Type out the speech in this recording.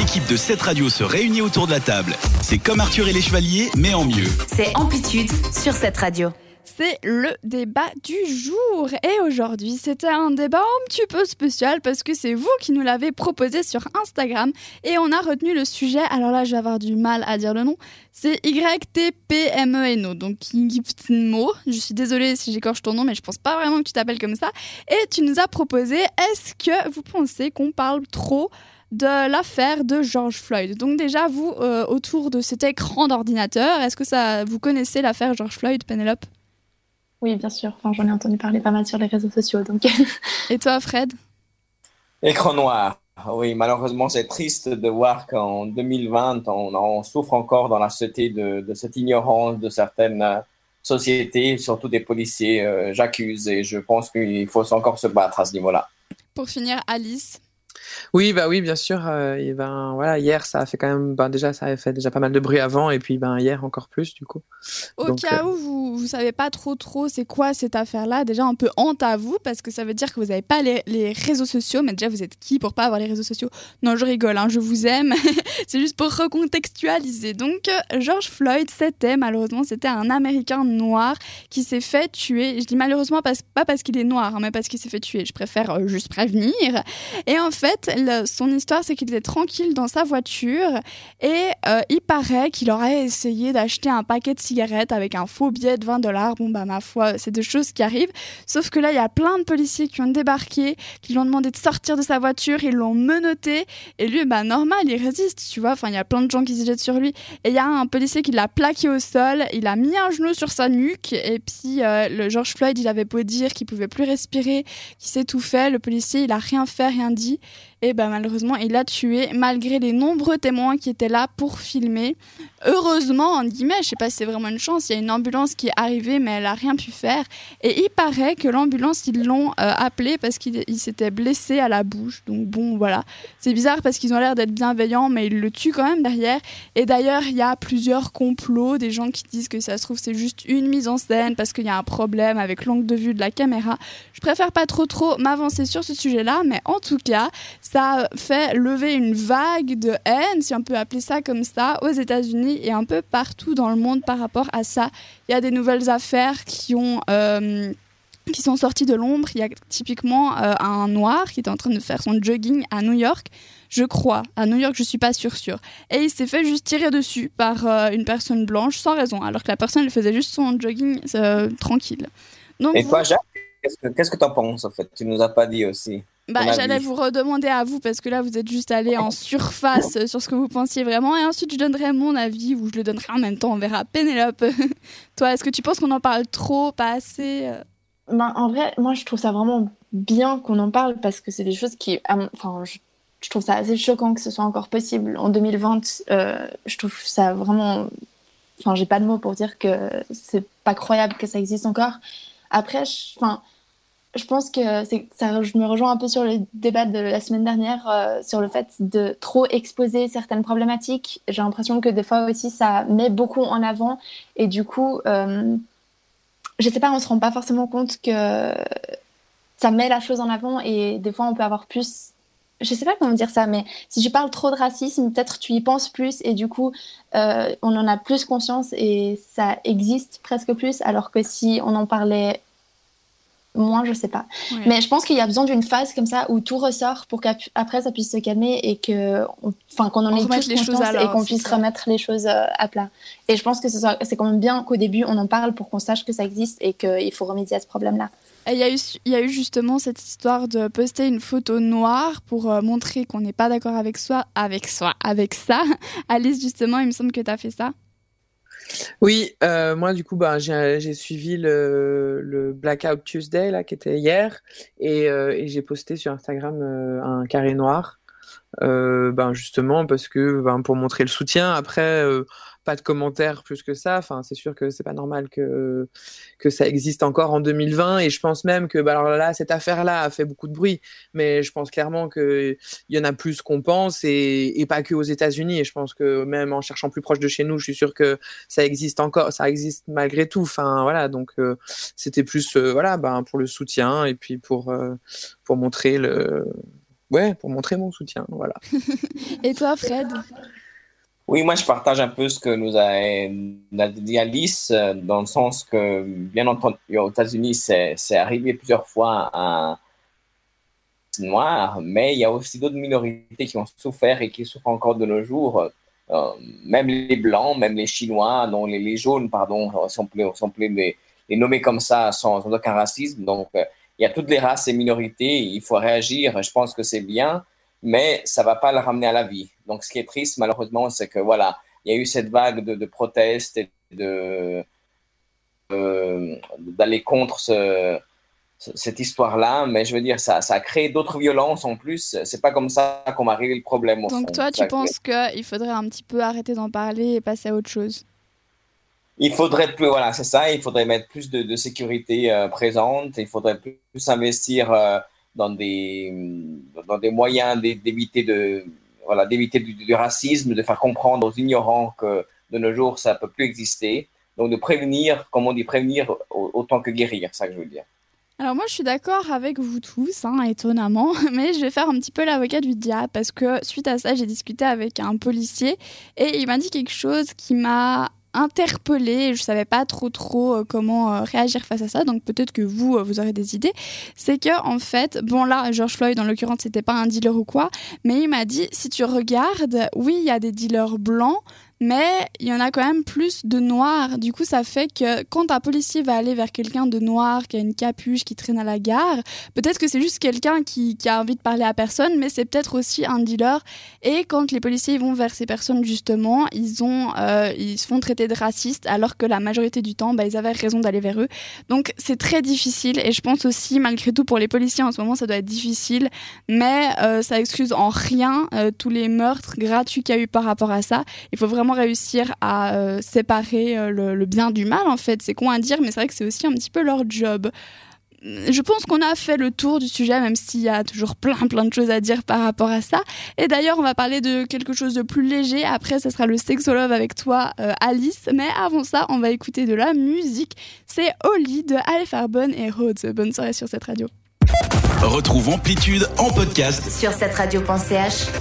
l'équipe de cette radio se réunit autour de la table. C'est comme Arthur et les Chevaliers, mais en mieux. C'est Amplitude sur cette radio. C'est le débat du jour. Et aujourd'hui, c'était un débat un petit peu spécial parce que c'est vous qui nous l'avez proposé sur Instagram. Et on a retenu le sujet, alors là, je vais avoir du mal à dire le nom. C'est YTPMENO, donc Kingiptmo. Je suis désolée si j'écorche ton nom, mais je pense pas vraiment que tu t'appelles comme ça. Et tu nous as proposé, est-ce que vous pensez qu'on parle trop de l'affaire de George Floyd? Donc déjà, vous, autour de cet écran d'ordinateur, est-ce que vous connaissez l'affaire George Floyd, Pénélope? Oui, bien sûr. Enfin, j'en ai entendu parler pas mal sur les réseaux sociaux. Donc... Et toi, Fred? Écran noir. Oui, malheureusement, c'est triste de voir qu'en 2020, on souffre encore dans la société de cette ignorance de certaines sociétés, surtout des policiers. J'accuse et je pense qu'il faut encore se battre à ce niveau-là. Pour finir, Alice? Oui, bien sûr. Et voilà, hier, ça a fait quand même. Déjà, ça avait fait déjà pas mal de bruit avant, et puis hier encore plus du coup. Au cas où vous savez pas trop c'est quoi cette affaire-là, déjà un peu honte à vous parce que ça veut dire que vous n'avez pas les réseaux sociaux. Mais déjà, vous êtes qui pour pas avoir les réseaux sociaux? Non, je rigole, je vous aime. C'est juste pour recontextualiser. Donc, George Floyd, malheureusement, c'était un Américain noir qui s'est fait tuer. Je dis malheureusement pas parce qu'il est noir, mais parce qu'il s'est fait tuer. Je préfère juste prévenir. Et en fait, son histoire, c'est qu'il était tranquille dans sa voiture et il paraît qu'il aurait essayé d'acheter un paquet de cigarettes avec un faux billet de $20. Bon, ma foi, c'est des choses qui arrivent. Sauf que là, il y a plein de policiers qui ont débarqué, qui lui ont demandé de sortir de sa voiture, ils l'ont menotté. Et lui, normal, il résiste, tu vois. Enfin, il y a plein de gens qui se jettent sur lui. Et il y a un policier qui l'a plaqué au sol, il a mis un genou sur sa nuque. Et puis, le George Floyd, il avait beau dire qu'il pouvait plus respirer, qu'il s'étouffait. Le policier, il a rien fait, rien dit. Et malheureusement, il l'a tué malgré les nombreux témoins qui étaient là pour filmer. Heureusement, en guillemets, je sais pas si c'est vraiment une chance, il y a une ambulance qui est arrivée, mais elle a rien pu faire. Et il paraît que l'ambulance, ils l'ont appelé parce qu'il s'était blessé à la bouche. Donc bon, voilà. C'est bizarre parce qu'ils ont l'air d'être bienveillants, mais ils le tuent quand même derrière. Et d'ailleurs, il y a plusieurs complots, des gens qui disent que ça se trouve, c'est juste une mise en scène parce qu'il y a un problème avec l'angle de vue de la caméra. Je préfère pas trop m'avancer sur ce sujet-là, mais en tout cas, ça fait lever une vague de haine, si on peut appeler ça comme ça, aux États-Unis et un peu partout dans le monde par rapport à ça. Il y a des nouvelles affaires qui sont sorties de l'ombre. Il y a typiquement un noir qui était en train de faire son jogging à New York, je crois. À New York, je suis pas sûre. Et il s'est fait juste tirer dessus par une personne blanche sans raison, alors que la personne elle faisait juste son jogging tranquille. Donc, et toi, Jacques, qu'est-ce que tu en penses en fait? Tu nous as pas dit aussi. J'allais vous redemander à vous parce que là vous êtes juste allé en surface sur ce que vous pensiez vraiment et ensuite je donnerai mon avis ou je le donnerai en même temps, on verra. Pénélope, toi est-ce que tu penses qu'on en parle trop, pas assez? En vrai, moi je trouve ça vraiment bien qu'on en parle parce que c'est des choses qui... je trouve ça assez choquant que ce soit encore possible en 2020. Je trouve ça vraiment... j'ai pas de mots pour dire que c'est pas croyable que ça existe encore. Après, je pense que je me rejoins un peu sur le débat de la semaine dernière sur le fait de trop exposer certaines problématiques. J'ai l'impression que des fois aussi, ça met beaucoup en avant. Et du coup, je sais pas, on se rend pas forcément compte que ça met la chose en avant. Et des fois, on peut avoir plus... Je sais pas comment dire ça, mais si tu parles trop de racisme, peut-être tu y penses plus. Et du coup, on en a plus conscience et ça existe presque plus. Alors que si on en parlait... Moi, je sais pas. Ouais. Mais je pense qu'il y a besoin d'une phase comme ça où tout ressort pour qu'après ça puisse se calmer et qu'on en ait tous conscience et qu'on puisse remettre les choses à plat. Et je pense que c'est quand même bien qu'au début on en parle pour qu'on sache que ça existe et qu'il faut remédier à ce problème-là. Il y a eu justement cette histoire de poster une photo noire pour montrer qu'on n'est pas d'accord avec ça. Alice, justement, il me semble que tu as fait ça. Oui, moi du coup j'ai suivi le Blackout Tuesday là qui était hier et j'ai posté sur Instagram un carré noir justement parce que pour montrer le soutien. Après pas de commentaires plus que ça. Enfin, c'est sûr que c'est pas normal que ça existe encore en 2020. Et je pense même que, alors là, cette affaire-là a fait beaucoup de bruit, mais je pense clairement que il y en a plus qu'on pense et pas que aux États-Unis. Et je pense que même en cherchant plus proche de chez nous, je suis sûr que ça existe encore, ça existe malgré tout. Enfin, voilà. Donc, c'était plus, pour le soutien et puis pour montrer pour montrer mon soutien, voilà. Et toi, Fred? Oui, moi, je partage un peu ce que nous a dit Alice, dans le sens que, bien entendu, aux États-Unis, c'est arrivé plusieurs fois à Noirs, mais il y a aussi d'autres minorités qui ont souffert et qui souffrent encore de nos jours, même les Blancs, même les Chinois, non, les Jaunes, pardon, si on peut les nommer comme ça sans aucun racisme. Donc, il y a toutes les races et minorités, il faut réagir, je pense que c'est bien, mais ça ne va pas le ramener à la vie. Donc, ce qui est triste, malheureusement, c'est que, voilà, il y a eu cette vague de protestes et d'aller contre cette histoire-là, mais je veux dire, ça a créé d'autres violences en plus. C'est pas comme ça qu'on va régler le problème, au fond. Donc toi, tu penses qu'il faudrait un petit peu arrêter d'en parler et passer à autre chose? Il faudrait plus, voilà, c'est ça, il faudrait mettre plus de sécurité présente, il faudrait plus investir dans des moyens d'éviter du racisme, de faire comprendre aux ignorants que de nos jours, ça ne peut plus exister. Donc de prévenir, comme on dit, prévenir autant que guérir, c'est ça que je veux dire. Alors moi, je suis d'accord avec vous tous, étonnamment, mais je vais faire un petit peu l'avocat du diable parce que suite à ça, j'ai discuté avec un policier et il m'a dit quelque chose qui m'a interpellée. Je savais pas trop comment réagir face à ça, donc peut-être que vous aurez des idées. C'est que en fait, bon là, George Floyd en l'occurrence, c'était pas un dealer ou quoi, mais il m'a dit si tu regardes, oui, il y a des dealers blancs, mais il y en a quand même plus de noirs. Du coup, ça fait que quand un policier va aller vers quelqu'un de noir qui a une capuche, qui traîne à la gare, peut-être que c'est juste quelqu'un qui a envie de parler à personne, mais c'est peut-être aussi un dealer. Et quand les policiers vont vers ces personnes, justement, ils se font traiter de racistes, alors que la majorité du temps, ils avaient raison d'aller vers eux. Donc, c'est très difficile. Et je pense aussi, malgré tout, pour les policiers, en ce moment, ça doit être difficile. Mais ça excuse en rien tous les meurtres gratuits qu'il y a eu par rapport à ça. Il faut vraiment réussir à séparer le bien du mal, en fait. C'est con à dire, mais c'est vrai que c'est aussi un petit peu leur job. Je pense qu'on a fait le tour du sujet, même s'il y a toujours plein de choses à dire par rapport à ça. Et d'ailleurs, on va parler de quelque chose de plus léger. Après, ça sera le Sexolove avec toi, Alice. Mais avant ça, on va écouter de la musique. C'est Oli de Aleph Arbonne et Rhodes. Bonne soirée sur cette radio. Retrouve Amplitude en podcast sur cette radio.ch.